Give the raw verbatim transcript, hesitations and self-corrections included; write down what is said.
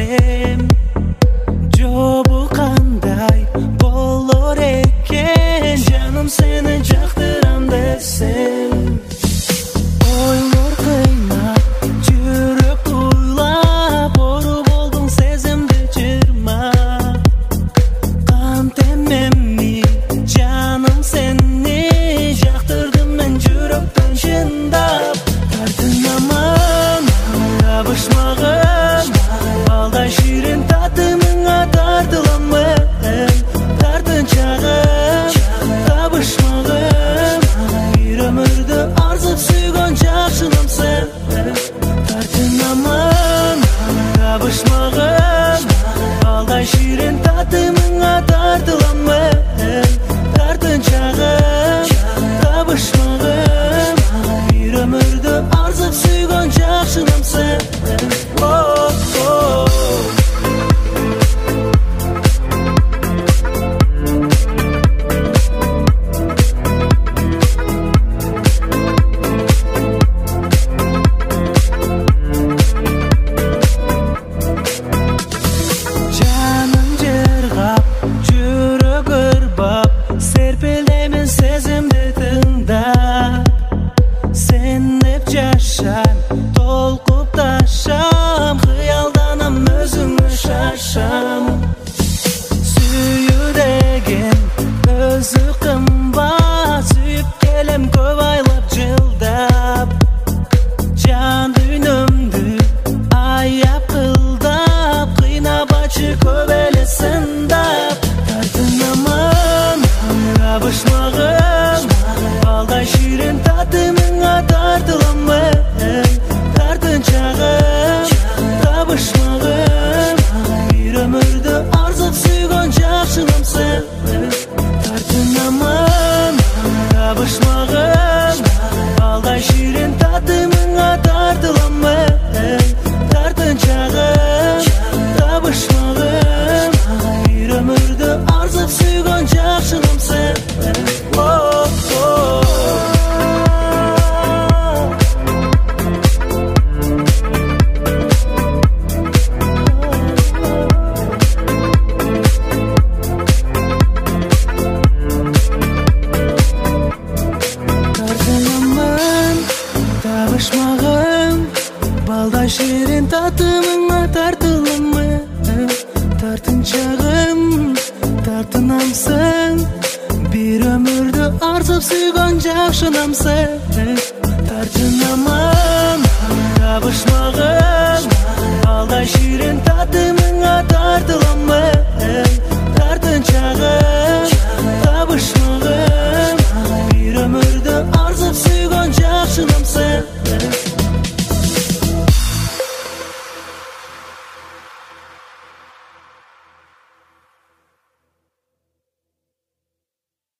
desem, jobu qanday bolor eкен, жаным seni jaqtiram desem. Ойлор qıynap, жүрөк уйлап, ору болдуң сезимди жырмап. Кан темемми, жаным seni jaqtırdım men жүрөктөн чындап. Тартынаман, табышмагым, балдай ширин татымыңа тартыламмы? Тартынчагым, табышмагым, бир өмүрдү арзып сүйгөн жакшынам сен. Тартынаман, табышмагым, балдай ширин татымыңа тартыламмы? Тартынчагым, табышмагым, бир өмүрдү арзып сүйгөн жакшынам сен. Толкуп ташам, кыялданам өзүңө шашам. Сүйүү деген өзү кымбат, сүйүп келем көп айлап жылдап. Жан дүйнөмдү аяп кылдап, кыйнабачы көп эле сындап. Тартынаман, табышмагым, балдай ширин татымыңа тартыламмы? Тартынчагым, табышмагым, бир өмүрдү арзып сүйгөн жакшынам сен. Тартынаман, табышмагым, балдай ширин татымыңа тартыламмы? Тартынчагым, табышмагым, бир өмүрдү арзып сүйгөн жакшынам сен. Балдай ширин татымыңа тартыламмы? Тартынчагым, тартынам сен, бир өмүрдү арзып сүйгөн жакшынам сен. Тартынаман, табышмагым, балдай ширин татымыңа тартыламмы?